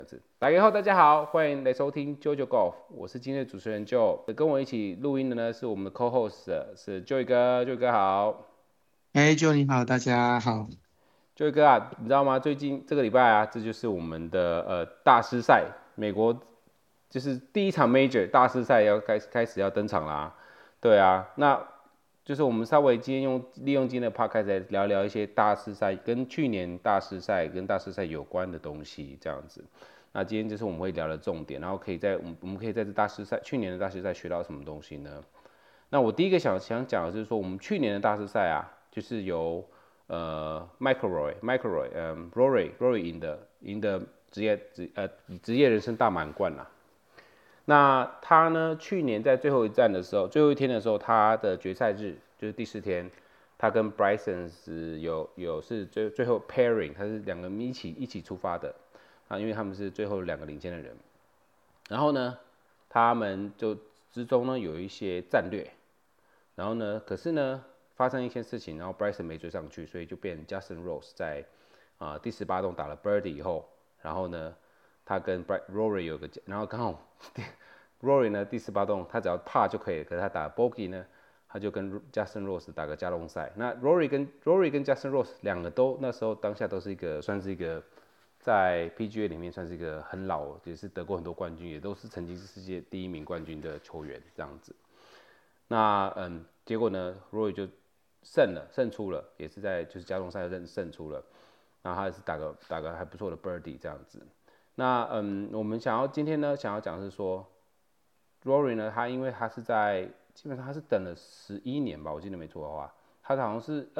大家好，大家好，欢迎来收听 JoJo Golf，我是今天的主持人 Joe，跟我一起录音的呢是我们的 co-host 是 Joey 哥，Joey 哥好哎，Joe 你好，大家好。 ，Joey 哥啊，你知道吗？最近这个礼拜啊，这就是我们的大师赛，美国就是第一场 Major 大师赛要开始要登场啦，对啊，那就是我们稍微今天利用今天的 podcast 来聊聊一些大师赛跟去年大师赛跟大师赛有关的东西，这样子。那今天就是我们会聊的重点，然后我们可以在这大师赛去年的大师赛学到什么东西呢？那我第一个想讲的就是说，我们去年的大师赛啊，就是由McIlroy Rory 赢的职业人生大满贯啦。那他呢，去年在最后一站的时候，最后一天的时候，他的决赛日就是第4天，他跟 Bryson 是是最后 pairing，他是两个人一起出发的啊，因为他们是最后2个领先的人。然后呢，他们就之中呢有一些战略，然后呢，可是呢发生一些事情，然后 Bryson 没追上去，所以就变 Justin Rose 在第18洞打了 Birdie 以后，然后呢他跟 Rory 有个，然后刚好Rory 呢第18洞他只要帕就可以了，可是他打 Bogey 呢，他就跟 Justin Rose 打个加龙赛。那 Rory 跟 Justin Rose 两个都那时候当下都是算是一个在 PGA 里面算是一个很老，也是得过很多冠军，也都是曾经是世界第1名冠军的球员这样子。那结果呢，Rory 就胜出了，也是在就是加龙赛胜出了，然后他也是打个还不错的 Birdie 这样子。那我们今天呢想要讲的是说，Rory 呢，他因为他是基本上他是等了11年吧，我记得没错的话，他好像是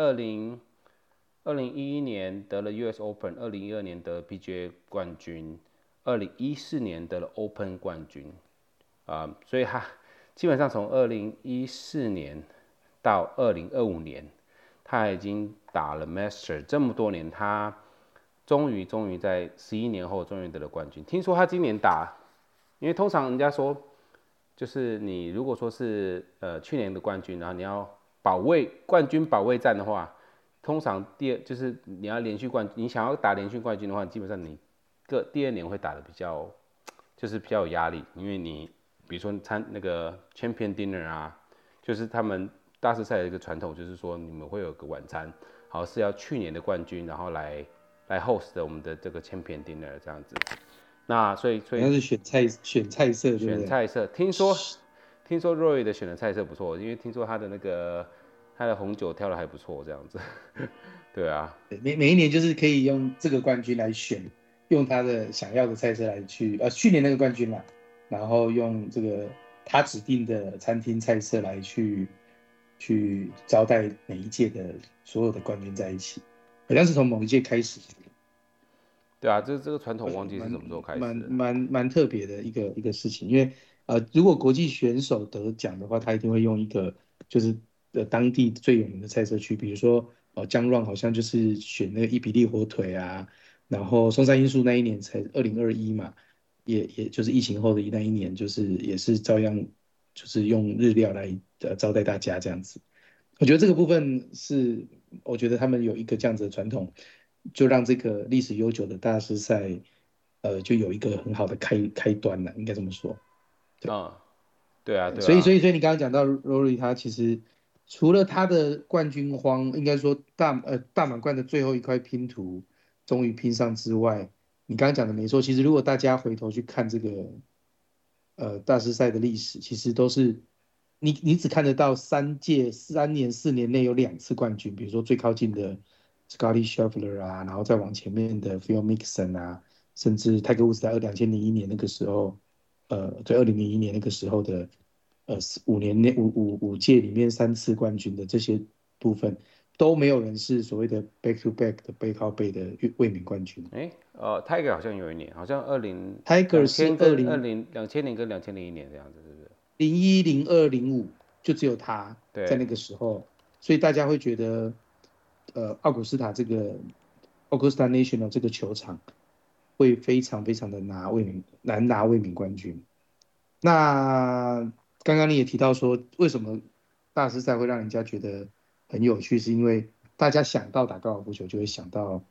2011年得了 US Open，2012年得了 PGA 冠军，2014年得了 Open 冠军所以他基本上从2014年到2025年，他已经打了 Master 这么多年，他终于在11年后终于得了冠军。听说他今年打，因为通常人家说，就是你如果说是去年的冠军，然后你要冠军保卫战的话，通常就是你要连续冠军，你想要打连续冠军的话，基本上你第2年会打的比较有压力，因为你比如说那个 Champion Dinner 啊，就是他们大师赛的一个传统，就是说你们会有个晚餐，好是要去年的冠军，然后来 host 我们的这个 Champion Dinner 这样子。那所以好像是选菜色，对不对？ 选菜色，听说 Roy 的选的菜色不错，因为听说他的红酒挑的还不错，这样子。对啊， 每一年就是可以用这个冠军来选，用他的想要的菜色来去，去年那个冠军啦，然后用这个他指定的餐厅菜色来去招待每一届的所有的冠军在一起，好像是从某一届开始， 对啊，这个传统忘记是蛮什么时候开蛮始的。 蛮特别的一个事情，因为如果国际选手得奖的话，他一定会用一个就是当地最有名的菜色区，比如说江乱好像就是选那个伊比利火腿啊，然后松山英树那一年才2021嘛，也就是疫情后的那一年，就是也是照样就是用日料来招待大家这样子。我觉得这个部分是，我觉得他们有一个这样子的传统，就让这个历史悠久的大师赛，就有一个很好的开端了，应该这么说。对， 嗯，对啊，对啊， 所以你刚刚讲到 Rory，他其实除了他的冠军荒，应该说大满贯的最后一块拼图终于拼上之外，你刚刚讲的没错，其实如果大家回头去看这个大师赛的历史，其实都是你只看得到3年4年内有2次冠军，比如说最靠近的 Scotty Scheffler 啊，然后再往前面的 Phil Mickelson 啊，甚至泰格伍兹在2001年那个时候，在2001年那个时候的5年内五届里面3次冠军的这些部分，都没有人是所谓的 back to back 的背靠背的卫冕冠军。 Tiger 好像有一年，好像 Tiger 是 2000年跟2001年这样子，是不是？ 01、02、05，就只有他在对， 那个时候，所以大家会觉得，奥古斯塔这个 Augusta National 这个球场会非常非常的难拿卫冕冠军。那刚刚你也提到说，为什么大师赛会让人家觉得很有趣，是因为大家想到打高尔夫球就会想到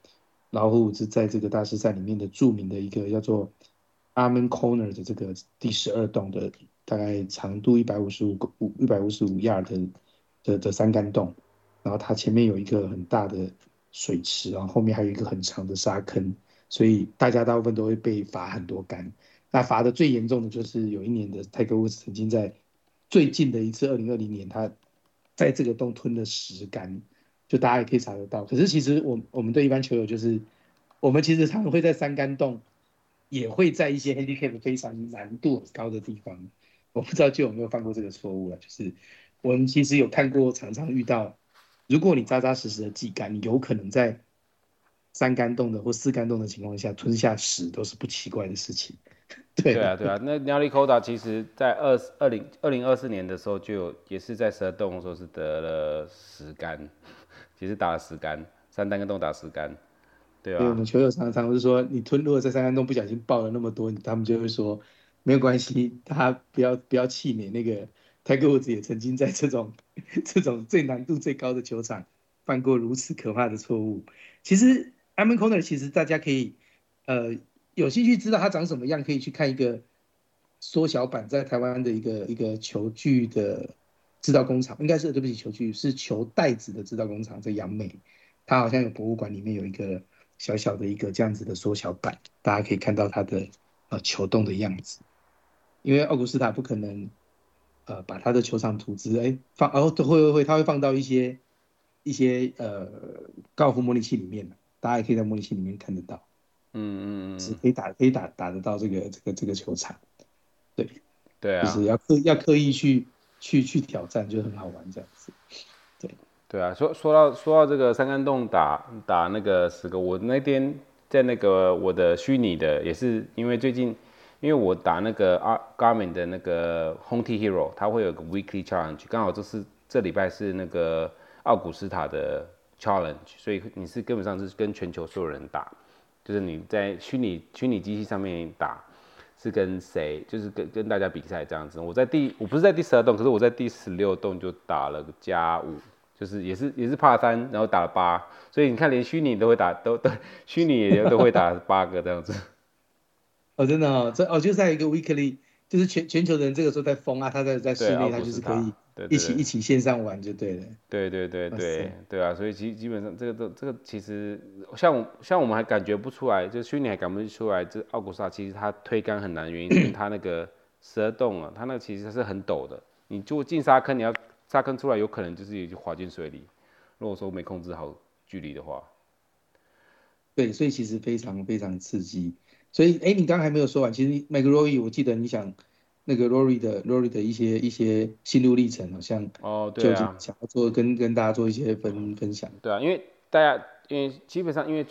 老虎是在这个大师赛里面的著名的一个叫做 Armen Corner 的这个第12洞的大概长度155 的三杆洞，然后它前面有一个很大的水池，然后后面还有一个很长的沙坑，所以大家大部分都会被罚很多杆。那罚的最严重的就是有一年的泰戈伍兹曾经在最近的一次2020年，他在这个洞吞了10杆，就大家也可以查得到。可是其实我们对一般球友就是，我们其实常常会在3杆洞，也会在一些 handicap 非常难度很高的地方，我不知道就有没有犯过这个错误啊？就是我们其实有看过，常常遇到，如果你扎扎实实的技杆，你有可能在3杆洞的或4杆洞的情况下吞下10都是不奇怪的事情。对， 对啊，对啊，那 Nelly Coda 其实在2024年的时候也是在12洞的时候是得了10杆，其实打了10杆，3单跟洞打10杆，对所以我啊， 们球友常常是说，你吞如果在3杆洞不小心爆了那么多，他们就会说没有关系，他不要气馁。那个泰戈伍兹也曾经在这种最难度最高的球场犯过如此可怕的错误。其实 Amen Corner 其实大家可以呃有兴趣知道它长什么样，可以去看一个缩小版在台湾的一个球具的制造工厂，应该是对不起球具是球袋子的制造工厂在杨梅。它好像有博物馆里面有一个小小的一个这样子的缩小版，大家可以看到它的球洞的样子。因为奥古斯塔不可能把他的球场图纸放会他会放到一些高尔夫模拟器里面，大家也可以在模拟器里面看得到，是嗯嗯嗯， 可以打得到这个球场，对，就是对啊， 要刻意去挑战，就很好玩这样子，对， 对啊，说到这个3杆洞打那个10个，我那天在那个我的虚拟的也是因为最近，因为我打那个Garmin 的那个 Home T Hero，它会有个 Weekly Challenge，刚好这礼拜是那个奥古斯塔的 Challenge，所以你是根本上是跟全球所有人打，就是你在虚拟机器上面打，是跟谁，就是跟大家比赛这样子。我不是在第12洞，可是我在第16洞就打了个+5，就是也是帕3，然后打了8，所以你看连虚拟都会打，都虚拟也都会打8个这样子。 哦，真的哦，就是在一个 weekly，就是全球的人这个时候在疯啊，他在对， 室内，他奥古斯塔， 就是可以一对对对。 起一起线上玩就对了。 对对对哇塞， 对对啊，所以基本上这个其实像我们还感觉不出来，就虚拟还感不出来，这奥古斯塔其实它推杆很难的原因是因为它那个12洞啊，它那个其实是很陡的，你就进沙坑，你要沙坑出来，有可能就是就滑进水里。如果说没控制好距离的话， 对，所以其实非常非常刺激。所以，你刚刚还没有说完，其实 McRory，我记得你想那个 Rory 的一些心路历程，好像哦，对就已经啊， 想要跟大家做一些分享。 对啊，因为大家基本上因为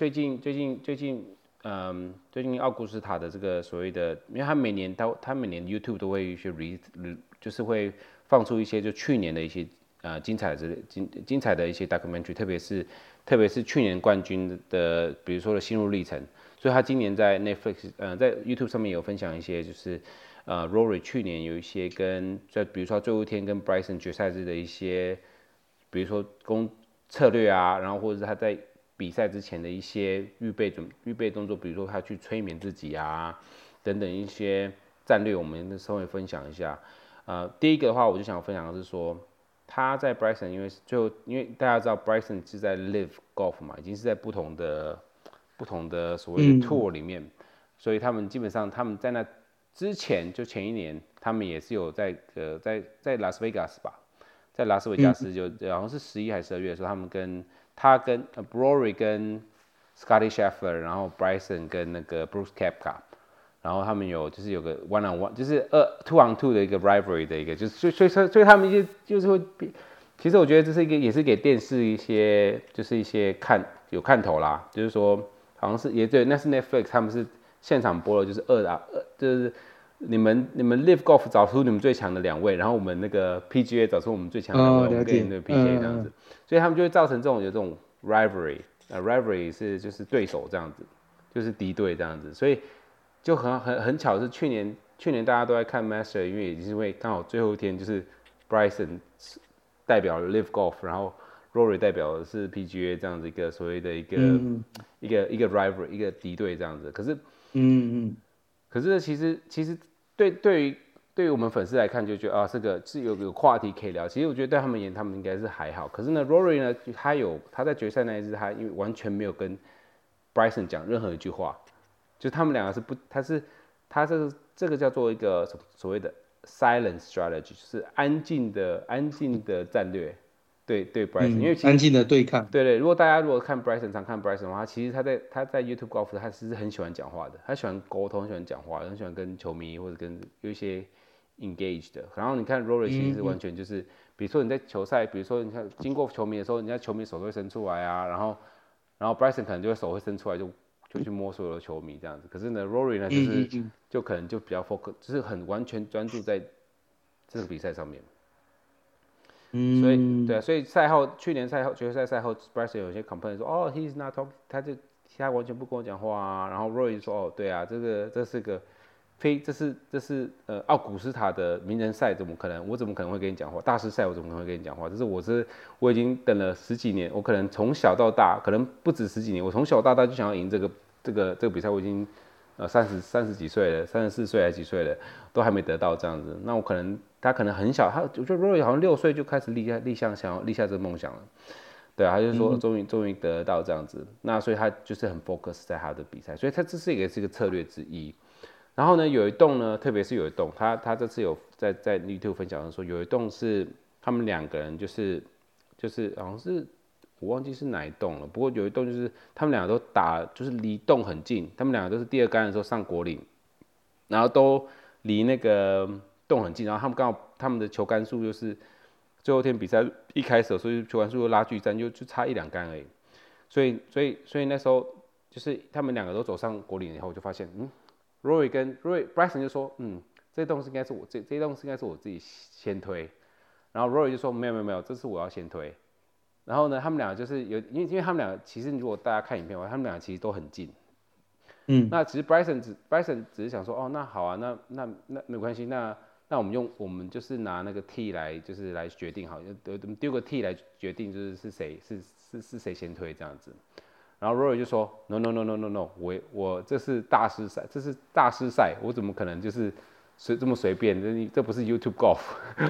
最近奥古斯塔的这个所谓的，因为他每年 YouTube 都会去就是会放出一些就去年的一些精彩的一些 documentary，特别是去年冠军的，比如说的心路历程，所以他今年在 Netflix 在 YouTube 上面有分享一些就是Rory 去年有一些比如说最后一天跟 Bryson 决赛日的一些。比如说策略啊，然后或者是他在比赛之前的一些预备动作，比如说他去催眠自己啊，等等一些战略，我们稍微分享一下。第一个的话，我就想分享的是说，他在 Bryson，因为大家知道 Bryson 是在 Live Golf 嘛，已经是在不同的所谓的嗯 Tour 里面，所以他们基本上他们在那之前就前一年，他们也是有在拉斯维加斯吧，在拉斯维加嗯斯好像是11还是12月的时候，他跟Rory 跟 Scotty Scheffler，然后 Bryson 跟那个 Bruce Koepka，然后他们有个 one on one，就是two on two 的一个 rivalry 的一个，就是所以他们就是会，其实我觉得这是也是给电视一些看头啦，就是说好像是也对，那是 Netflix 他们是现场播了，就是就是你们 Live Golf 找出你们最强的2位，然后我们那个 PGA 找出我们最强的2位，我们了解， 跟你们 PK 这样子，所以他们就会造成有这种 rivalry，rivalry 是就是对手这样子，就是敌对这样子，所以就很巧是去年大家都在看 Master，因为也是因为刚好最后一天就是 Bryson 代表 Live Golf，然后 Rory 代表的是 PGA 这样子一个所谓的一个、rival 一个敌对这样子。可是可是其实对于我们粉丝来看，就觉得啊，这个是有话题可以聊。其实我觉得对他们而言，他们应该是还好。可是呢，Rory 呢，他在决赛那一次，他因为完全没有跟 Bryson 讲任何一句话，就他们两个是不，他这个叫做一个所谓的 silent strategy， 就是安静的战略。对 Bryson，因为其实安静的对抗。 对，如果大家看 Bryson 常看 Bryson 的话，其实他在 YouTube Golf 他其实很喜欢讲话的，他喜欢沟通，喜欢讲话，很喜欢跟球迷或者跟有一些 engage 的。然后你看 Rory 其实是完全就是，比如说你在球赛，比如说你看经过球迷的时候，人家球迷手都会伸出来啊，然后 Bryson 可能就会手会伸出来就去摸所有的球迷这样子。可是呢 Rory 呢就可能就比较 focus， 就是很完全专注在这个比赛上面。所以对啊，所以去年决赛赛后 ，Bryson 有些 complain 说，哦 ，he's not talking， 他完全不跟我讲话啊。然后 Rory 说，哦，对啊，这是个这是奥古斯塔的名人赛，我怎么可能会跟你讲话？大师赛我怎么可能会跟你讲话？我已经等了10几年，我可能从小到大，可能不止10几年，我从小到大就想要赢这个比赛，我已经30几岁了，34岁还几岁了，都还没得到这样子。那他可能很小，我觉得 Rory 好像6岁就开始想要立下这个梦想了。对啊，他就说终于得到这样子，那所以他就是很 focus 在他的比赛，所以他这是一个策略之一。然后呢，有一栋呢，特别是有一栋，他这次有在 YouTube 分享说，有一栋是他们2个人就是好像是我忘记是哪一栋了，不过有一栋就是他们2个都打就是离洞很近，他们2个都是第2杆的时候上果岭，然后都离那个洞很近，然后他们刚好他们的球杆数就是最后一天比赛一开始，所以球杆数拉锯战就差1-2杆而已，所以那时候就是他们2个都走上果岭以后，我就发现Rory Bryson 就说，这栋应该是这栋应该是我自己先推，然后 Rory 就说没有，这是我要先推。然后呢，他们俩就是因为他们俩其实如果大家看影片的话，他们俩其实都很近。那其实 Bryson 只是想说，哦，那好啊，那没关系，那我们就是拿那个 T 就是来决定好，丢个 T 来决定就是谁先推这样子。然后 Rory 就说 No， 我这是大师赛，我怎么可能就是这么随便？这不是 YouTube Golf。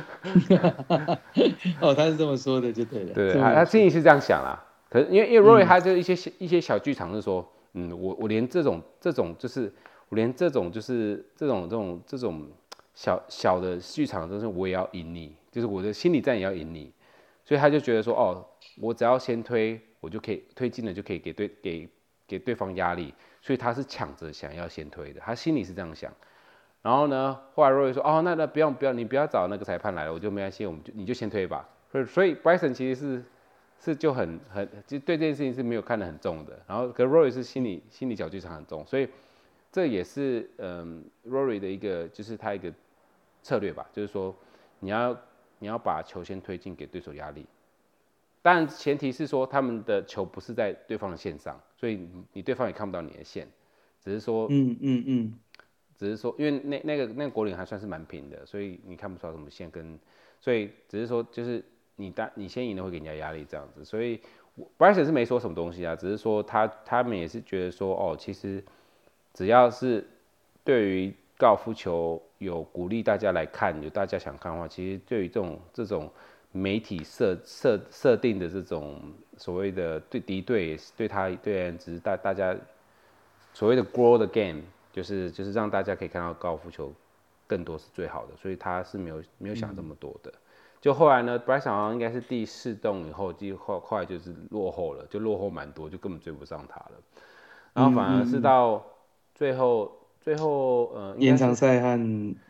哦，他是这么说的就对了。 对，他心里是这样想啦。可是因为 Rory 他就一些小剧场是说，我连这种就是我连这种就是这种小的剧场，就是我也要赢你，就是我的心理战也要赢你，所以他就觉得说，哦，我只要先推，我就可以推进了，就可以给对方压力，所以他是抢着想要先推的，他心里是这样想。然后呢，后来 Rory 说，哦，那不要，你不要找那个裁判来了，我就没关系，你就先推吧。所以 Bryson 其实是就就对这件事情是没有看得很重的。然后可 Rory 是心理小剧场很重，所以这也是Rory 的一个就是他一个策略吧，就是说你要把球先推进给对手压力。当然前提是说他们的球不是在对方的线上，所以你对方也看不到你的线，只是说只是说因为那个果岭还算是蛮平的，所以你看不出来什么线所以只是说就是你先赢了会给人家压力这样子，所以Bryson 是没说什么东西啊，只是说他们也是觉得说，哦，其实只要是对于高尔夫球有鼓励大家来看，有大家想看的话，其实对于这种媒体设定的这种所谓的敌对，对人只是大家所谓的 grow the game， 就是让大家可以看到高尔夫球更多是最好的，所以他是没有想这么多的。就后来呢 ，Bryson 好像应该是第4洞以后，后来就是落后了，就落后蛮多，就根本追不上他了。然后反而是到最后延长赛和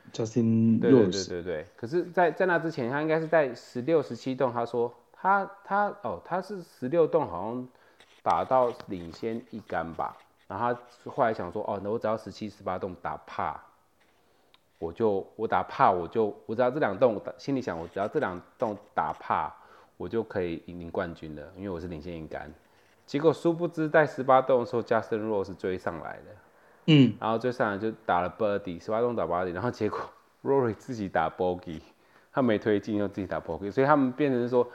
Justin Rose。 对。可是在那之前，他应该是在16、17洞，他说他是16洞好像打到领先1杆吧，然后他后来想说，哦，那我只要17、18洞打帕。我打帕，我只要这2洞，心里想我只要这2洞打帕，我就可以赢冠军了，因为我是领先1杆。结果殊不知在18洞的时候 ，Justin Rose 追上来了，然后追上来就打了 birdie，18洞打 birdie， 然后结果 Rory 自己打 bogey， 他没推进又自己打 bogey， 所以他们变成说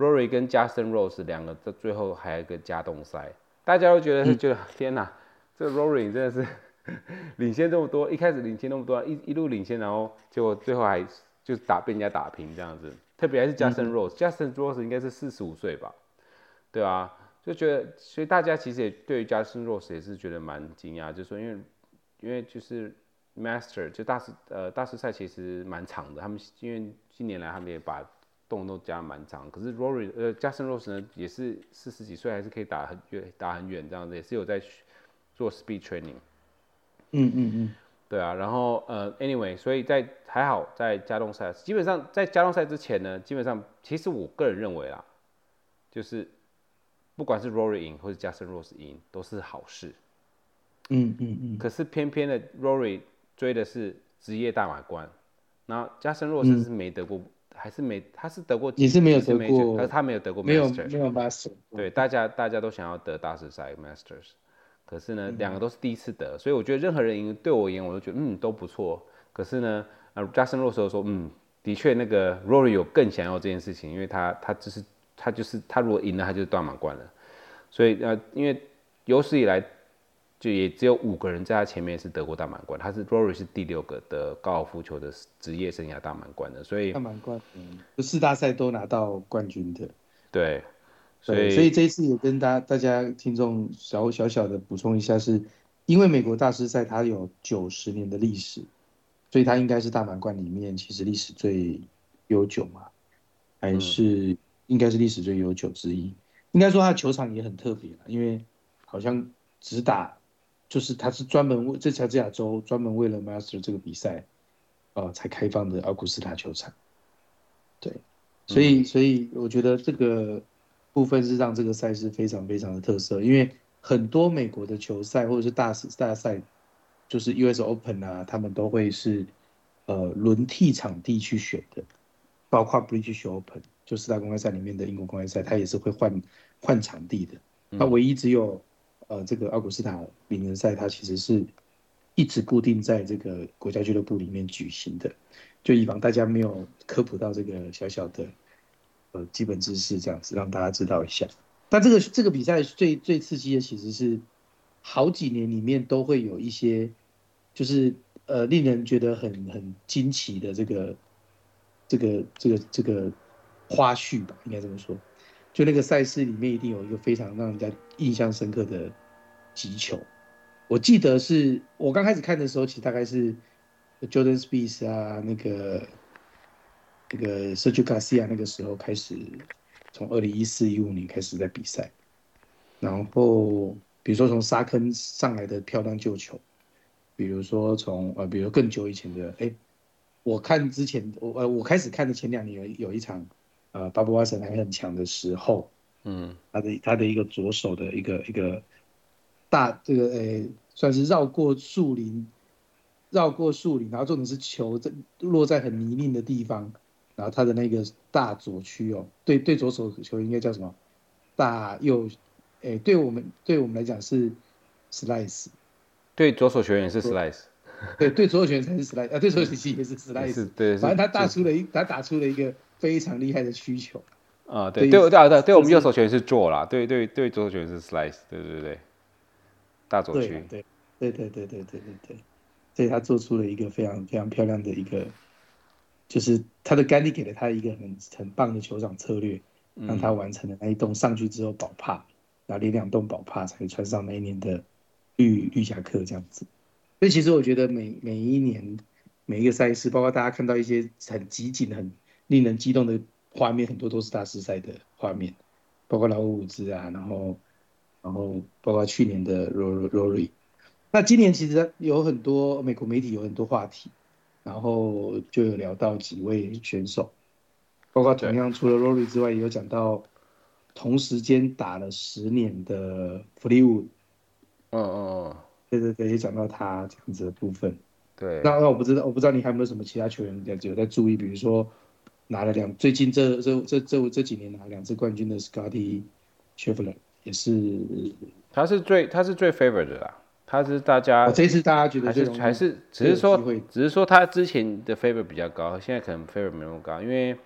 Rory 跟 Justin Rose 两个在最后还有一个加冻赛，大家都觉得天哪，这个 Rory 真的是领先这么多，一开始领先那么多，一路领先，然后结果最后还就被人家打平这样子。特别还是 Justin Rose，Justin Rose 应该是45岁吧，对啊，就觉得，所以大家其实也对于 Justin Rose 也是觉得蛮惊讶，就是说因为就是 Master 就大师赛其实蛮长的，他们因为近年来他们也把洞都加蛮长，可是 Justin Rose 呢也是40几岁还是可以打很远这样子，也是有在做 speed training。对啊，然后anyway， 所以还好在加冻赛，基本上在加冻赛之前呢，基本上其实我个人认为啦，就是不管是 Rory 赢或者 Justin Rose 赢都是好事。可是偏偏的 Rory 追的是职业大满贯，然后 Justin Rose 是没得过，还是没，他是得过几， 也是没有得过， 可是他没有得过 Master， 没有 Master。 对，大家都想要得大师赛 Masters， 可是呢，两个都是第一次得，所以我觉得任何人赢对我而言，我都觉得都不错。可是呢，Justin Rose 说的确那个 Rory 有更想要这件事情，因为他如果赢了，他就是大满贯了。所以因为有史以来就也只有5个人在他前面是得过大满贯，Rory 是第6个的高尔夫球的职业生涯大满贯的，所以大满贯，就4大赛都拿到冠军的。 对， 所以这一次也跟大家听众小的补充一下，是因为美国大师赛它有90年的历史，所以它应该是大满贯里面其实历史最悠久嘛，还是应该是历史最悠久之一。应该说它的球场也很特别，因为好像只打，就是它是专门为这乔治亚州专门为了 Master 这个比赛，才开放的奥古斯塔球场。对，所以我觉得这个部分是让这个赛事非常非常的特色，因为很多美国的球赛或者是大赛，就是 US Open 啊，他们都会是轮替场地去选的，包括 British Open 就4大公开赛里面的英国公开赛，它也是会换场地的。它唯一只有这个奥古斯塔名人赛，它其实是一直固定在这个国家俱乐部里面举行的，就以防大家没有科普到这个小小的基本知识，这样子让大家知道一下。但这个比赛最刺激的其实是好几年里面都会有一些就是令人觉得很惊奇的这个花絮吧，应该这么说。就那个赛事里面一定有一个非常让人家印象深刻的击球。我记得是我刚开始看的时候，其实大概是 Jordan Spieth 啊，那个 Sergio Garcia 那个时候开始，从2014-15年开始在比赛。然后比如说从沙坑上来的漂亮救球，比如说比如更久以前的，我看之前我开始看的前2年有一场巴布瓦森还很强的时候，他的一个左手的一个这个算是绕过树林，然后重点是球落在很泥泞的地方，然后他的那个大左区对左手球应该叫什么？大右，对我们来讲是 slice， 对左手球员是 slice， 对左手球员才是 slice，对左手球员也是 slice， 对， 反正他打出了一个非常厉害的曲球。 对，我们右手球员是 draw 啦，对左手球员是 slice， 对，大左区， 对，所以他做出了一个非常非常漂亮的一个，就是他的甘地给了他一个很棒的球场策略，让他完成了那一栋上去之后保帕，然后连2栋保帕才穿上那一年的绿夹克这样子。所以其实我觉得每一年每一个赛事，包括大家看到一些很集锦、很令人激动的画面，很多都是大师赛的画面，包括老伍兹啊，然后包括去年的 Rory。那今年其实有很多美国媒体有很多话题，然后就有聊到几位选手，包括同样除了 Rory 之外，也有讲到同时间打了10年的 Fleetwood。对，也讲到他这样子的部分。 对。 那我不知道你还有没有什么其他球员有在注意，比如说拿了最近这几年拿2次冠军的 Scotty Scheffler 也是。 他是最 favorite 的啦，他是大家这次大家觉得还是只是说他之前的 favorite 比较高，现在可能 favorite 没那么高，因为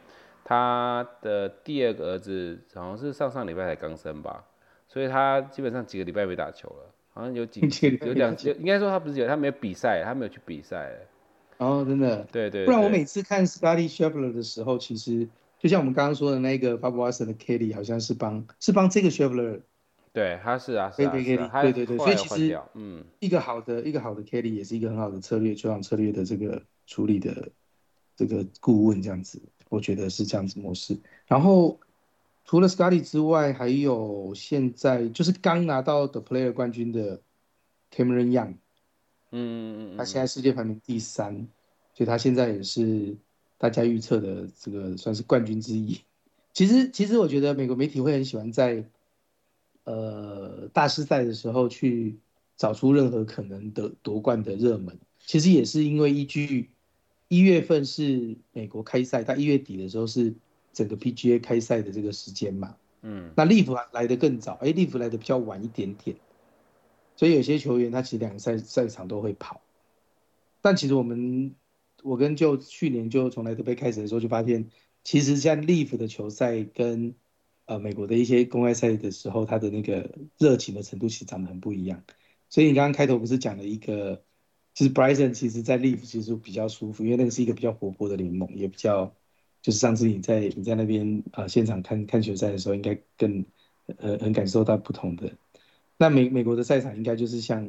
他的第二个儿子好像是上上礼拜才刚生吧，所以他基本上几个礼拜没打球了，好像有有应该说他不是他没有比赛，他没有去比赛。 哦，真的， 对对不然我对每次看 Scotty Scheffler 的时候，其实就像我们刚刚说的那个 Bob Watson 的 Kelly，好像是帮这个 Scheffler 对，他是啊是对对啊是啊， Kelly， 他对对对， 后来有所以其实换掉，嗯。 一个好的 Kelly 也是一个很好的策略，球场策略的这个处理的这个顾问这样子，我觉得是这样子模式。然后除了 Scotty 之外，还有现在就是刚拿到 The Player 冠军的 Cameron Young。他现在世界排名第3，所以他现在也是大家预测的这个算是冠军之一。其实我觉得美国媒体会很喜欢在大师赛的时候去找出任何可能的夺冠的热门，其实也是因为依据1月份是美国开赛，他1月底的时候是整个 PGA 开赛的这个时间嘛。那 Live 来的更早，Live 来的比较晚一点点，所以有些球员他其实2个赛场都会跑。但其实我跟就去年就从莱德杯开始的时候就发现，其实像 Leaf 的球赛跟美国的一些公开赛的时候，它的那个热情的程度其实长得很不一样。所以你刚刚开头不是讲了一个，就是 Bryson 其实在 Leaf 其实比较舒服，因为那个是一个比较活泼的联盟，也比较就是上次你在那边现场看球赛的时候，应该更很感受到不同的。那美国的赛场应该就是像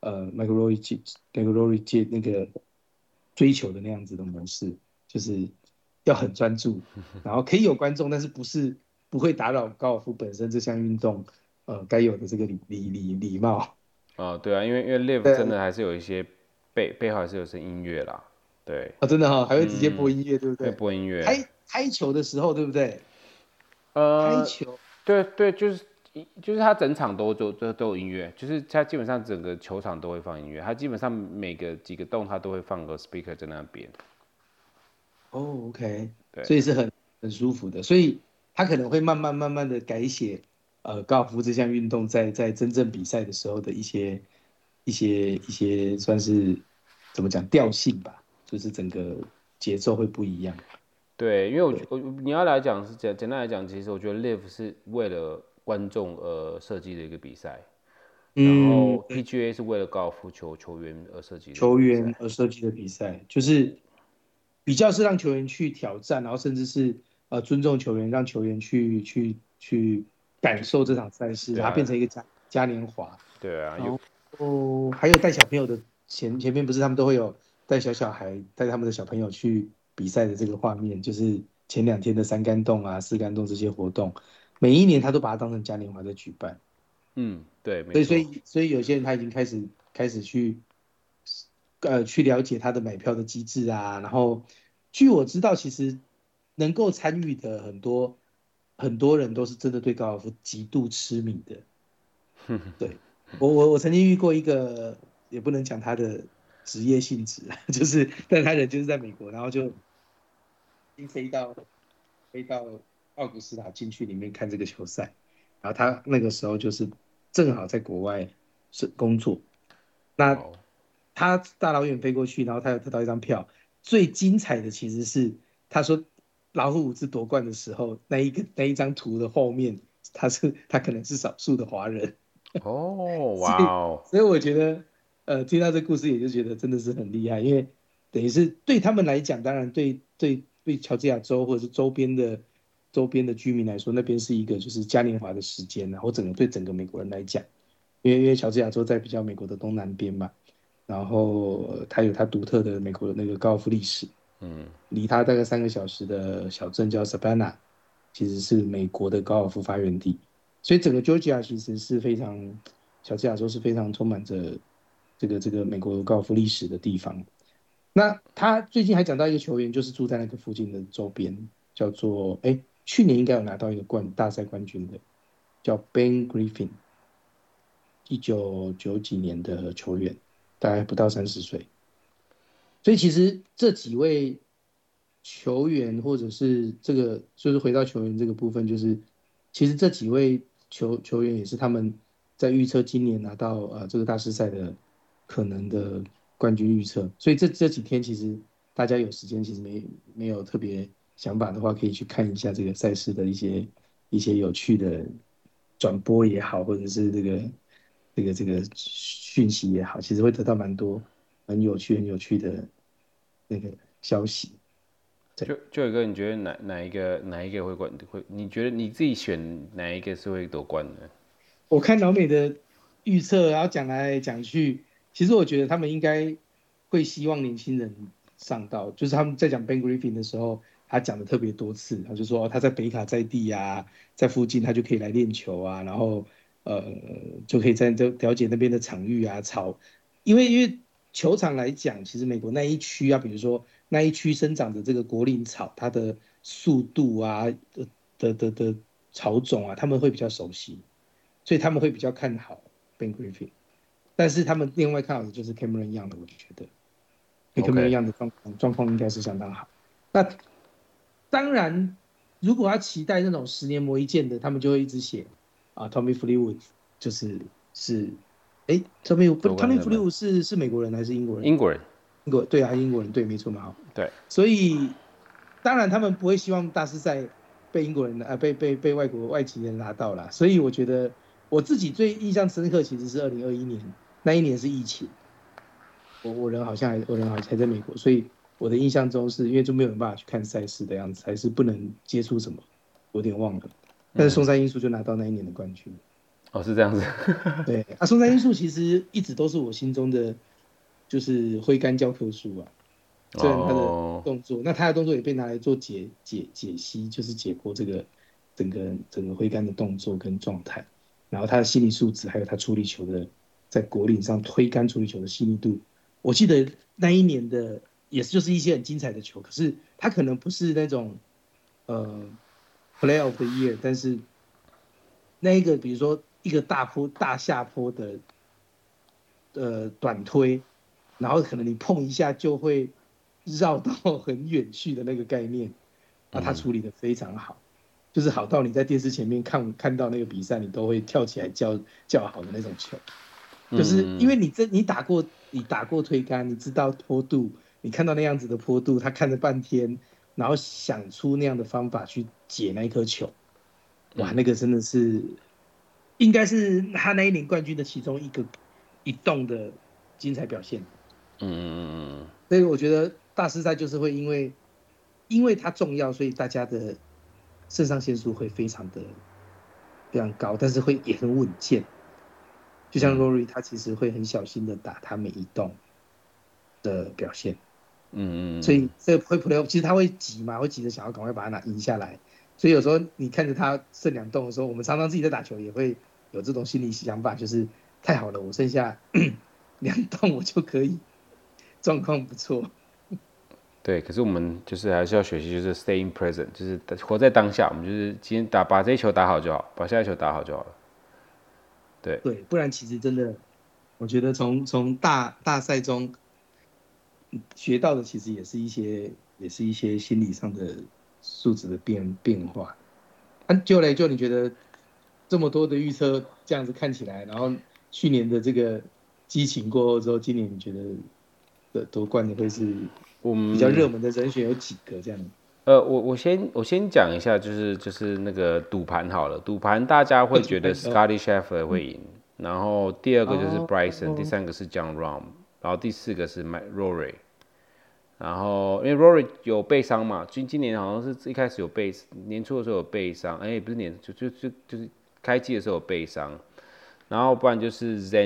Michael Rory 那个追求的那样子的模式，就是要很专注，然后可以有观众，但是不会打扰高尔夫本身这项运动该有的这个礼貌。 哦，对啊，因为 Live 真对的还是有一些背后还是有些音乐啦，对， 真的还会直接播音乐，对不会对？ 播音乐， 开球的时候，对不对？开呃， 球对对，就是他整场都有音乐，就是他基本上整个球场都会放音乐，他基本上每个几个洞他都会放个 speaker 在那边， 哦，OK， 对， 所以是很舒服的，所以他可能会慢慢的改写，高尔夫这项运动在真正比赛的时候的一些算是怎么讲调性吧，就是整个节奏会不一样。 对，因为对， 你要来讲是简单来讲，其实我觉得 Live 是为了观众而设计的一个比赛，然嗯， 后 PGA 是为了高尔夫球员而设计的一个球比赛。 员而设计的比赛，就是比较是让球员去挑战，然后甚至是尊重球员，让球员去感受这场赛事， 对啊， 然后变成一个嘉年华。 对啊， 然后还有带小朋友的前面不是他们都会有带小孩带他们的小朋友去比赛的这个画面，就是前2天的3杆洞啊、4杆洞这些活动，每一年他都把它当成嘉年华在举办。 对，没所以所错， 以所以有些人他已经开始去了解他的买票的机制啊，然后据我知道，其实能够参与的很多人都是真的对高尔夫极度痴迷的。对，我曾经遇过一个，也不能讲他的职业性质啊，就是但他人就是在美国，然后就已经飞到奥古斯塔进去里面看这个球赛，然后他那个时候就是正好在国外是工作，那哦他大老远飞过去，然后他有得到一张票。最精彩的其实是他说老虎伍兹夺冠的时候，那一张图的后面，他可能是少数的华人。 哦， 所以哇哦， 所以我觉得，听到这故事也就觉得真的是很厉害，因为等于是对他们来讲，当然对乔治亚州或者是周边的居民来说，那边是一个就是嘉年华的时间，然后对整个美国人来讲，因为乔治亚州在比较美国的东南边嘛，然后它有它独特的美国的那个高尔夫历史，离它大概3个小时的小镇叫 Savannah，其实是美国的高尔夫发源地。所以整个 Georgia 其实是非常，小治亚州是非常充满着这个美国高尔夫历史的地方。那他最近还讲到一个球员，就是住在那个附近的周边，叫做去年应该有拿到一个大赛冠军的，叫 Ben Griffin，1990几年的球员，大概不到30岁。所以其实这几位球员，或者是这个，就是回到球员这个部分，就是其实这几位球员也是他们在预测今年拿到这个大师赛的可能的冠军预测。所以这几天其实大家有时间，其实没有特别想法的话，可以去看一下这个赛事的一些有趣的转播也好，或者是这个讯息也好，其实会得到蛮多很有趣的那个消息。对， 就有一个，你觉得哪一个会？你觉得你自己选哪一个是会夺冠的？ 我看老美的预测，然后讲来讲去，其实我觉得他们应该会希望年轻人上到，就是他们在讲 Ben Griffin 的时候，他讲的特别多次，他就说他在北卡在地啊，在附近他就可以来练球啊，然后呃就可以在这了解那边的场域啊，因为球场来讲，其实美国那一区啊，比如说那一区生长的这个国林草，它的速度啊的草种啊，他们会比较熟悉。所以他们会比较看好 Ben Griffin，但是他们另外看好的就是 Cameron Young 的，我觉得，因为 Cameron OK， Young 的状况应该是相当好。那当然，如果要期待那种10年磨一剑的，他们就会一直写Tommy Fleetwood 就是，哎夺冠 Tommy 热门， Fleetwood 是美国人还是英国人？ 英国人， 对啊，英国人对，没错嘛。 对， 所以当然他们不会希望大师赛被英国人被外籍人拿到啦。所以我觉得我自己最印象深刻其实是2021年，那一年是疫情，我人好像还在美国，所以我的印象中是因为就没有人办法去看赛事的样子，还是不能接触什么，我有点忘了。但是松山英树就拿到那一年的冠军。 哦，是这样子。 对啊，松山英树其实一直都是我心中的就是挥杆教科书啊。虽然他的哦， 动作，那他的动作也被拿来做解析，就是解剖这个整个挥杆的动作跟状态，然后他的心理素质，还有他处理球的在果岭上推杆处理球的细腻度，我记得那一年的也是就是一些很精彩的球，可是他可能不是那种呃 play of the year，但是那一个比如说一个大下坡的短推，然后可能你碰一下就会绕到很远去的那个概念，啊，他处理的非常好，就是好到你在电视前面看到那个比赛，你都会跳起来叫好的那种球，就是因为你打过推杆，你知道坡度，你看到那样子的坡度，他看了半天，然后想出那样的方法去解那一颗球，哇，那个真的是应该是他那一年冠军的其中一动的精彩表现。所以我觉得大师赛就是会因为它重要，所以大家的肾上腺素会非常高，但是也很稳健。就像 Rory 他其实会很小心的打他每一动的表现，所以这个会 play， 其实他会急嘛，会急着想要赶快把它赢下来。所以有时候你看着他剩2动的时候，我们常常自己在打球也会有这种心理想法，就是太好了，我剩下2动我就可以，状况不错。 对，可是我们就是还是要学习，就是 stay in present，就是活在当下。我们就是今天把这一球打好就好，把下一球打好就好了。对， 对，不然其实真的，我觉得从大赛中学到的，其实也是一些心理上的素质的变化。就你觉得这么多的预测这样子看起来，然后去年的这个激情过后之后，今年你觉得的夺冠的会是比较热门的人选有几个这样？ 我先讲一下，就是那个赌盘好了，赌盘大家会觉得 Scotty Scheffler 会赢，然后第二个就是 Bryson，第三个是 Jon Rahm，然后第四个是 Rory，然后因为 Rory 有背伤嘛，今年好像是一开始年初的时候有背伤，不是就是开季的时候有背伤，然后不然就是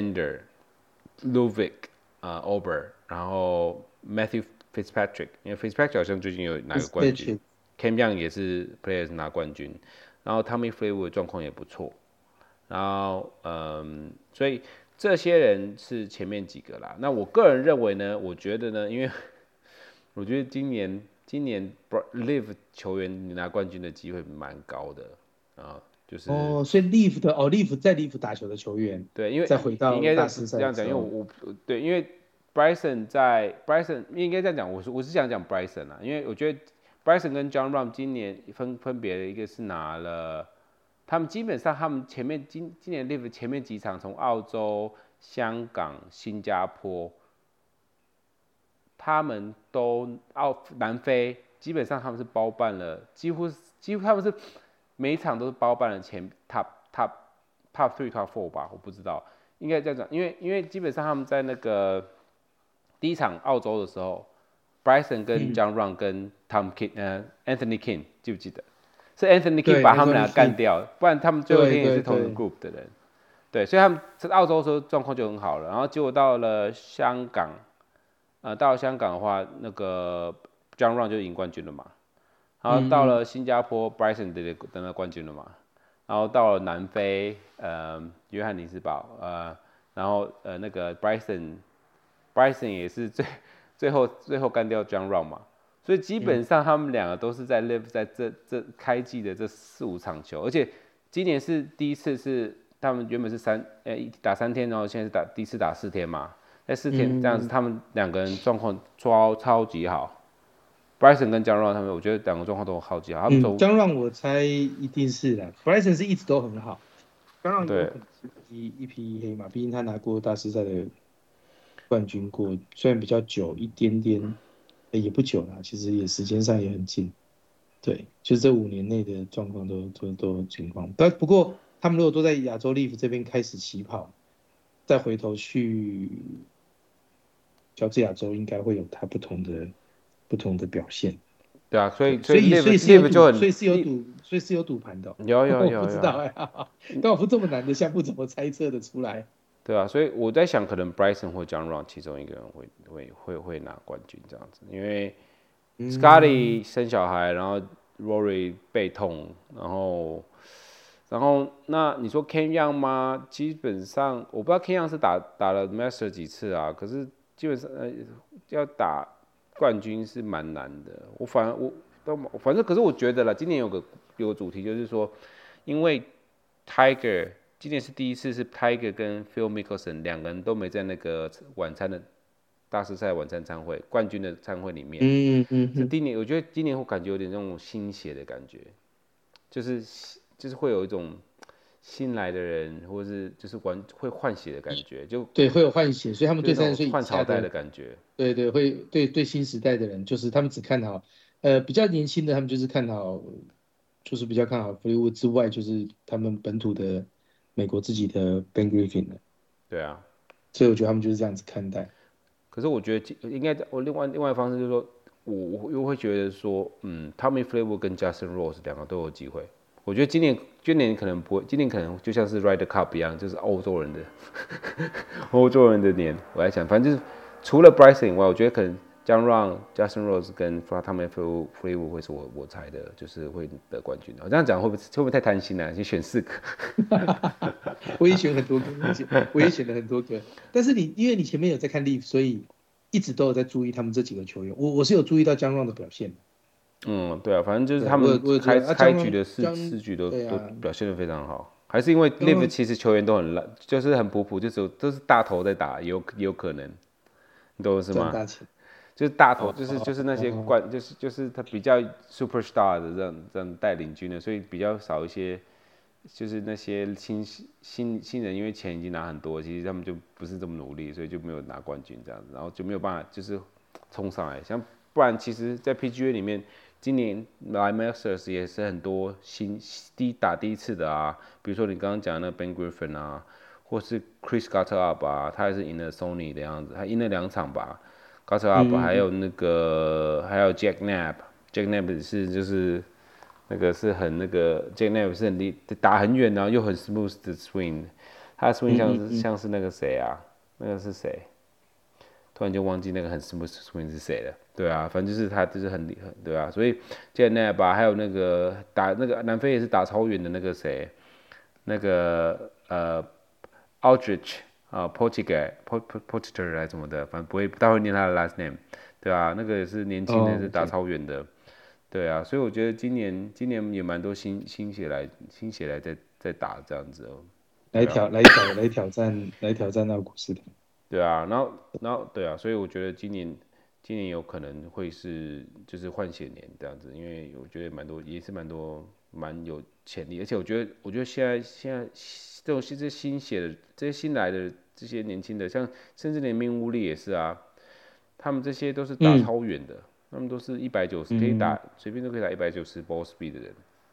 Xander、Ludwig Ober，然后 Matthew Fitzpatrick，因为 Fitzpatrick 好像最近有拿个冠军，Cam Young 也是 Players 拿冠军，然后 Tommy Fleetwood 状况也不错，然后所以这些人是前面几个啦。那我个人认为呢，我觉得呢，因为我觉得今年 Live 球员拿冠军的机会蛮高的啊，就是所以 Leaf 在 Leaf 打球的球员， 对，因为再回到应该大师赛这样讲，因为的时候， 对，因为 Bryson 应该这样讲，我是想讲 Bryson 啊，因为我觉得 Bryson 跟 Jon Rahm 今年分别的一个是拿了，他们基本上他们前面今年 Live 前面几场从澳洲、香港、新加坡，他们都南非基本上他们是包办了，几乎他们是每一场都是包办了前 top 3 top 4吧，我不知道，应该这样讲，因为基本上他们在那个第一场澳洲的时候，Bryson 跟 John Ram 跟 Anthony King 记不记得？是 Anthony King 对把他们俩 Anthony 干 King， 掉，不然他们最后一天也是同一个对 group 的人。对，所以他们在澳洲的时候状况就很好了，然后结果到了香港，到了香港的话，那个 John Ram 就赢冠军了嘛，然后到了新加坡，Bryson 得了冠军了嘛，然后到了南非，约翰尼斯堡，然后那个 Bryson 也是最后干掉 John Ram 嘛，所以基本上他们两个都是在 live 在这开季的这4、5场球，而且今年是第一次是他们原本是打3天，然后现在是第一次打4天嘛，在4天这样子，他们两个人状况超级好。Bryson 跟 John Ram 他们，我觉得两个状况都超级好。他们 John Ram 我猜一定是的，Bryson 是一直都很好，John Ram 有可能是一匹一黑马，毕竟他拿过大师赛的冠军过，虽然比较久一点点，也不久啦，其实也时间上也很近。对，就是这5年内的状况都情况。不过他们如果都在亚洲 Leaf 这边开始起跑，再回头去乔治亚州，应该会有他不同的表现。 对啊，所以 Live 就很， 所以是有赌盘的、我不知道哎、但我不这么难的项目怎么猜测的出来？ 对啊，所以我在想，可能 Bryson 或 John Ram 其中一个人会拿冠军这样子，因为 Scotty 生小孩，然后 Rory 背痛，然后那你说 Ken Young 吗？基本上我不知道 Ken Young 是打了 Master 几次啊，可是基本上要打冠军是蛮难的。反正可是我觉得啦，今年有个主题就是说，因为 Tiger 今年是第一次是 Tiger 跟 Phil Mickelson 两个人都没在那个晚餐的大师赛晚餐餐会冠军的餐会里面。是今年我觉得今年会感觉有点那种新血的感觉，就是会有一种新来的人，或是就是会换血的感觉， 对，会有换血，所以他们对30岁以换朝代下的， 的感觉。 对，会对新时代的人，就是他们只看好，比较年轻的他们就是看好，就是比较看好弗利伍之外，就是他们本土的美国自己的 Ben Griffin 的， 对啊， 所以我觉得他们就是这样子看待。 可是我觉得应该我另外一方式就是说，我又会觉得说，Tommy Fleetwood 跟 Justin Rose 两个都有机会。我觉得今年可能不会，今年可能就像是 Ryder Cup 一样，就是欧洲人的欧洲人的年。我在想，反正就是除了 Bryson 以外，我觉得可能 John Ram、Justin Rose 跟 Tommy Fleetwood 会是我猜的，就是会得冠军的。我这样讲会不会太贪心了？就选4个。 我也选很多个，我也选了很多个。但是因为你前面有在看 Leaf，所以一直都有在注意他们这几个球员。我是有注意到江 Ron 的表现。 对啊，反正就是他我们有觉得开局的江四局都对啊， 表现得非常好，还是因为 Live 其实球员都很烂，就是很普普，就都是大头在打，也有可能，你懂我意思吗？ 赚大钱。 就是大头，就是那些就是他比较 superstar 的这样带领军的，所以比较少一些，就是那些新人，因为钱已经拿很多，其实他们就不是这么努力，所以就没有拿冠军这样子，然后就没有办法就是冲上来，不然其实，在 PGA 里面，今年来 Masters 也是很多打第一次的啊，比如说你刚刚讲的那 Ben Griffin 啊，或是 Chris Gotterup 啊，他也是赢了 Sony 的样子，他赢了2场吧。Gotterup 还有还有 Jack Knapp，Jack Knapp 是就是那个是很那个 Jack Knapp 是很打很远然后又很 smooth 的 swing， 他的 swing 像是那个谁啊，那个是谁？突然就忘记那个很 smooth swing 是谁了。对啊，反正就是他就是很对啊，所以 Jack Knapp 还有那个打那个南非也是打超远的那个谁，那个Aldrich 啊 Porter 还是什么的，反正不太会念他的 last name， 对啊，那个也是年轻的，是打超远的，对啊，所以我觉得今年也蛮多新血来在打这样子哦， 来挑战奥古斯的。 对啊，然后对啊，所以我觉得今年有可能会是就是换血年这样子，因为我觉得也是蛮有潜力，而且我觉得现在这些新血的这些新来的这些年轻的，像甚至连命屋力也是啊，他们这些都是打超远的， 他们都是190，可以打随便都可以打190 ball speed 的人。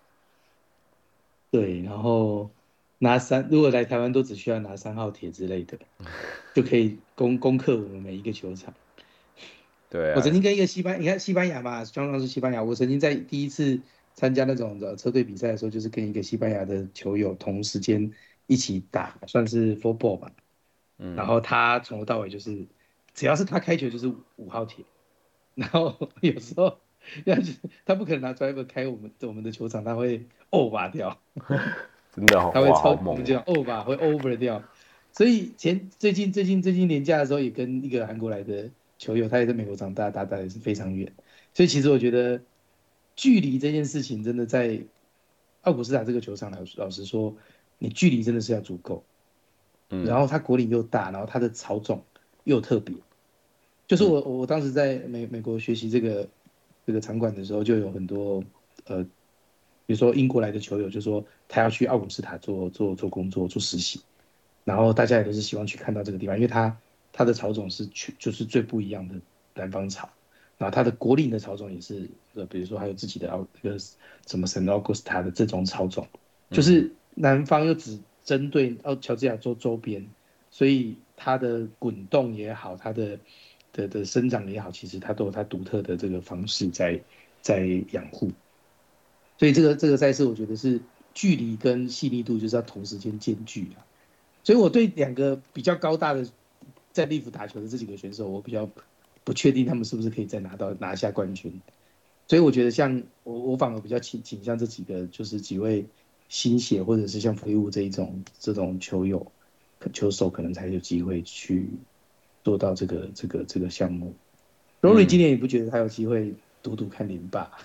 对，然后如果来台湾都只需要拿3号铁之类的，就可以攻克我们每一个球场。 对啊， 我曾经跟一个你看西班牙嘛，双方是西班牙。我曾经在第一次参加那种车队比赛的时候，就是跟一个西班牙的球友同时间一起打，算是 football 吧。然后他从头到尾就是，只要是他开球就是5号铁，然后有时候要是他不可能拿 driver 开我们的球场，他会 over 掉， 真的哦， 他会哇，好我猛哦！ 们讲 over 掉。所以最近年假的时候，也跟一个韩国来的球友，他也在美国长大，打也是非常远。所以其实我觉得距离这件事情，真的在奥古斯塔这个球场老实说，你距离真的是要足够。然后它国岭又大，然后它的草种又特别。就是我当时在美国学习这个场馆的时候，就有很多比如说英国来的球友就说他要去奥古斯塔做工作做实习，然后大家也都是希望去看到这个地方，因为它的草种就是最不一样的南方草，然后它的国岭的草种也是比如说还有自己的那个什么圣奥古斯塔的这种草种，就是南方又只针对乔治亚州周边，所以它的滚动也好，它的生长也好，其实它都有它独特的这个方式在养护。所以这个赛事，我觉得是距离跟细腻度就是要同时间兼具啊。所以我对两个比较高大的在利弗打球的这几个选手，我比较不确定他们是不是可以再拿下冠军。所以我觉得像我反而比较倾向这几个，就是几位新血或者是像福利物这种球手，可能才有机会去做到这个项目。Rory 今年也不觉得他有机会赌赌看连霸？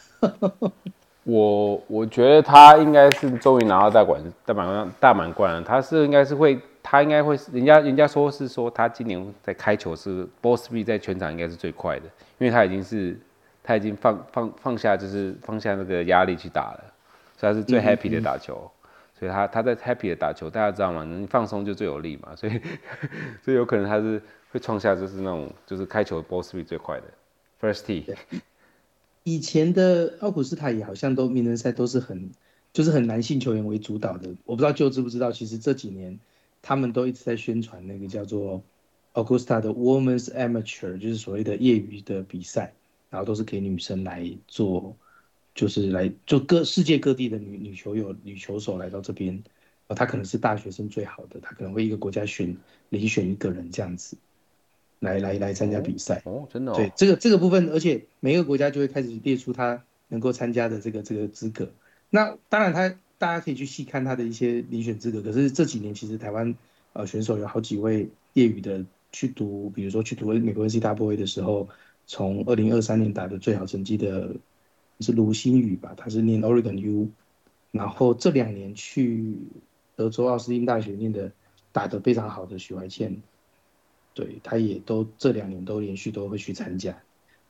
我觉得他应该是终于拿到大满贯了。他应该会，人家说他今年在开球是 ball speed 在全场应该是最快的，因为他已经放下那个压力去打了，所以他是最 happy 的打球。所以他在 happy 的打球，大家知道吗？你放松就最有力嘛，所以所以有可能他是会创下就是那种就是开球 ball speed 最快的 first tee。 以前的奥普斯塔也好像都名人赛都是就是很男性球员为主导的。我不知道知不知道，其实这几年他们都一直在宣传那个叫做 Augusta 的 Women's Amateur，就是所谓的业余的比赛，然后都是给女生来做，就是来就世界各地的女球手来到这边，她可能是大学生最好的，她可能会一个国家遴选一个人这样子来参加比赛。 真的对， 哦。 这个部分，而且每一个国家就会开始列出他能够参加的这个资格。那当然大家可以去细看他的一些遴选资格。可是这几年其实台湾选手有好几位业余的去读，比如说去读美国 NCAA 的时候，从2023年打的最好成绩的是卢星宇吧，他是念 Oregon U，然后这2年去德州奥斯汀大学念的打得非常好的许怀倩，对，他也都这2年都连续都会去参加，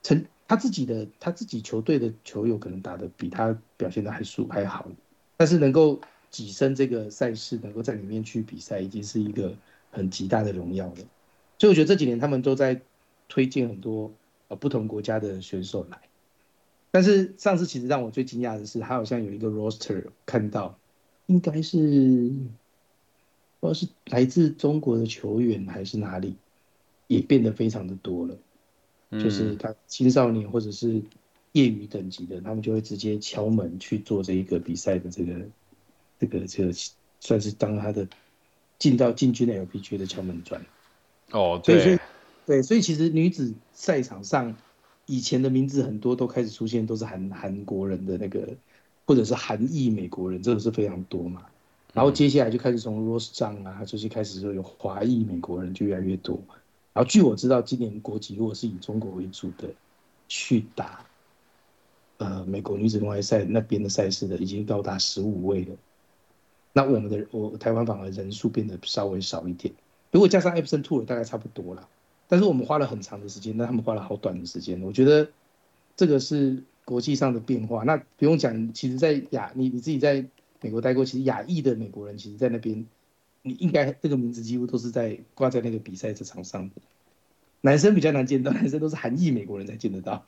他自己球队的球友可能打得比他表现的还好，但是能够跻身这个赛事，能够在里面去比赛，已经是一个很极大的荣耀了。所以我觉得这几年他们都在推荐很多不同国家的选手来，但是上次其实让我最惊讶的是，他好像有一个 roster 看到，应该是不知道是来自中国的球员还是哪里，也变得非常的多了。就是他青少年或者是业余等级的，他们就会直接敲门去做这一个比赛的这个，算是当他的进军 LPG 的敲门砖。 哦， 所以所对。 以对，所以其实女子赛场上以前的名字很多都开始出现，都是韩国人的那个，或者是韩裔美国人，这个是非常多嘛。然后接下来就开始从 Rose 张啊，就是开始就有华裔美国人就越来越多。然后据我知道，今年国籍如果是以中国为主的去打美国女子公开赛那边的赛事的，已经高达15位了。那我台湾反而人数变得稍微少一点。如果加上 Epson Tour 大概差不多啦，但是我们花了很长的时间，那他们花了好短的时间。我觉得这个是国际上的变化。那不用讲，其实，在你自己在美国待过，其实亚裔的美国人，其实在那边，你应该这个名字几乎都是挂在那个比赛这场上的。男生比较难见到，男生都是韩裔美国人才见得到。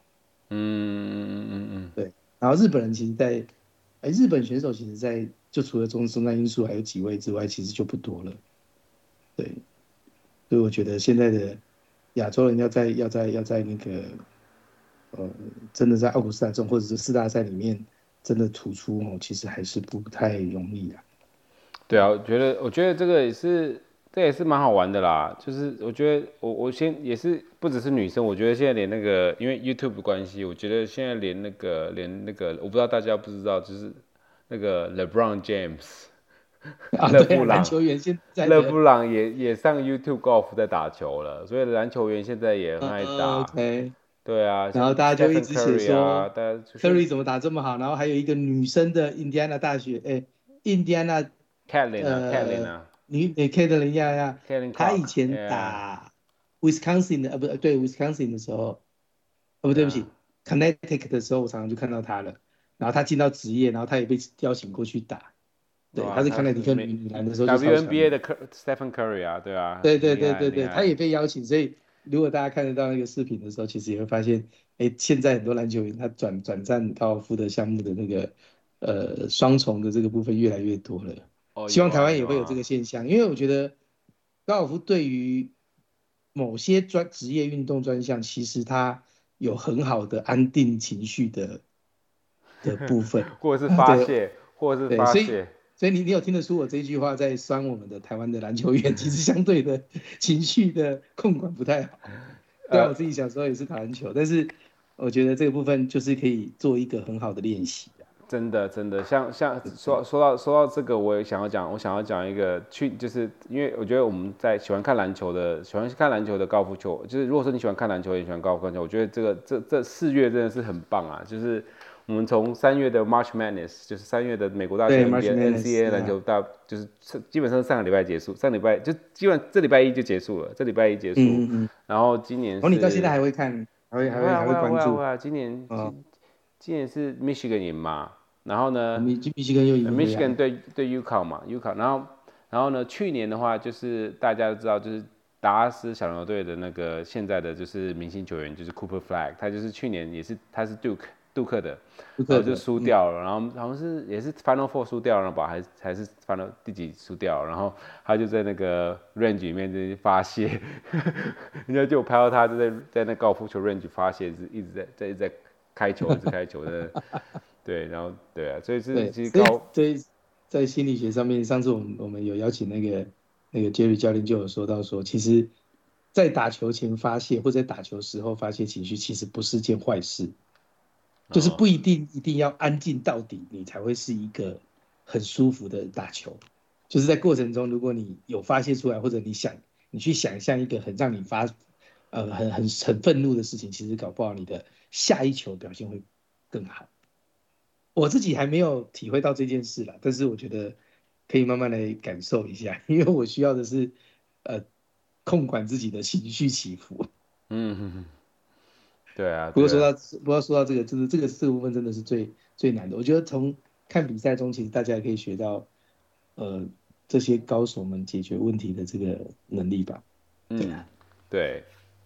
嗯。 对，然后日本人其实在，日本选手其实在就除了中山英树还有几位之外，其实就不多了。对，所以我觉得现在的亚洲人要在那个呃，真的在奥古斯塔中或者是四大赛里面真的突出哦，其实还是不太容易啊。 对啊，我觉得这也是蛮好玩的啦。就是我觉得我先也是不只是女生，我觉得现在连那个因为 YouTube 的关系，我觉得现在连那个我不知道大家不知道，就是那个 LeBron James 啊， 勒对啊， 布朗， 篮球员现在的勒布朗也上 YouTube Golf 在打球了，所以篮球员现在也很爱打。 OK， 对啊，像然后大家就一 Stephen 直写 Curry 啊， 说大家就说 Curry 怎么打这么好，然后还有一个女生的印第安纳大学，印第安纳 Catlin 啊，Catlin 呃啊 K 的人呀， ，Catlin 她以 Clark， 前 yeah， 打 Wisconsin 的，不对Wisconsin 的时候，不对啊， 对不起，Connecticut 的时候，我常常就看到她了。然后她进到职业，然后她也被邀请过去打。对，她对啊， 是康乃狄克他是女篮的时候就超强 WNBA 的。 的 Stephen Curry 啊，对啊， 对对很厉害，很对对对，他也厉害。 被邀请，所以如果大家看得到那个视频的时候，其实也会发现，现在很多篮球员他转战高尔夫的项目的那个双重的这个部分越来越多了。 哦， 希望台有啊湾也会有这有啊， 个现象，因为我觉得高尔夫对于某些职业运动专项，其实它有很好的安定情绪的部分。 或者是啊，对， 发泄，或者是对，所以发泄。 你有听得出我这一句话在酸我们的台湾的篮球员，其实相对的情绪的控管不太好。虽然呃， 我自己小时候也是打篮球，但是我觉得这个部分就是可以做一个很好的练习的。 真的真的，像对说到这个，我想要讲一个就是因为我觉得我们在喜欢看篮球的高尔夫球，就是如果说你喜欢看篮球，也喜欢高尔夫球，我觉得这4月真的是很棒啊！就是我们从3月的 March Madness，就是3月的美国大学对，March NBA、 Madness， NCAA 篮球大，就是基本上上个礼拜结束，上礼拜就基本这礼拜一就结束了，这礼拜一结束，然后今年哦，你到现在是还会看，还会会啊会啊会关注啊会啊，今年啊？ 今年是 Michigan 赢嘛，然后呢密西根又赢回 ，Michigan 来， 对 UConn 嘛，UConn，然后呢，去年的话就是大家都知道，就是达拉斯小牛队的那个现在的就是明星球员就是 Cooper Flag，他就是去年也是他是杜克的，然后就杜克的， 输掉了，然后好像是也是 Final Four 输掉了吧，还是 Final 第几输掉了，然后他就在那个 range 里面就是发泄，人家就有拍到他就在那高尔夫球 range 发泄，一直在开球，一直开球的，对，然后对啊，所以是对，所以其实高在心理学上面，上次我们有邀请那个 Jerry 教练就有说到说，其实，在打球前发泄或者在打球时候发泄情绪，其实不是件坏事，就是哦， 不一定要安静到底，你才会是一个很舒服的打球。就是在过程中，如果你有发泄出来，或者你去想象一个很让你很愤怒的事情，其实搞不好你的下一球表现会更好。我自己还没有体会到这件事啦，但是我觉得可以慢慢来感受一下，因为我需要的是呃控管自己的情绪起伏。 嗯，对啊， 不过对啊， 说到这个，就是这个部分真的是最难的。我觉得从看比赛中，其实大家也可以学到呃这些高手们解决问题的这个能力吧。对嗯， 啊对，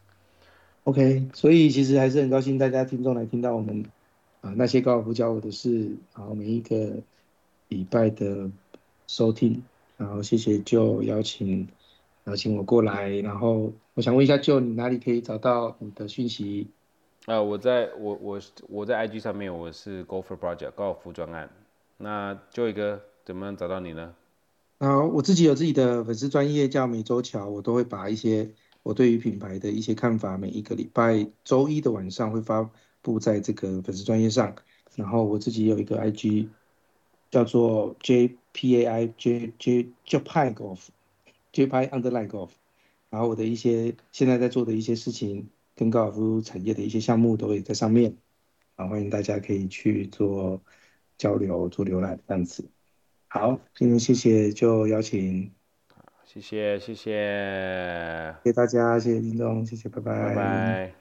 ，OK，所以其实还是很高兴大家听众来听到我们那些高尔夫教我的事，然后每一个礼拜的收听，然后谢谢就邀请我过来，然后我想问一下，就你哪里可以找到你的讯息？ 我在 IG 上面我是 Golfer Project 高尔夫专案，那就一个怎么样找到你呢？ 我自己有自己的粉丝专业叫每周桥，我都会把一些我对于品牌的一些看法，每一个礼拜周一的晚上会发布在这个粉丝专业上。然后我自己有一个 IG 叫做 JPAI Japan Golf JPI Underline Golf，然后我的一些现在在做的一些事情，跟高尔夫产业的一些项目都会在上面，欢迎大家可以去做交流、做浏览这样子。好，今天谢谢，就邀请， 谢谢谢谢， 谢谢大家，谢谢听众，谢谢，拜拜拜。 拜。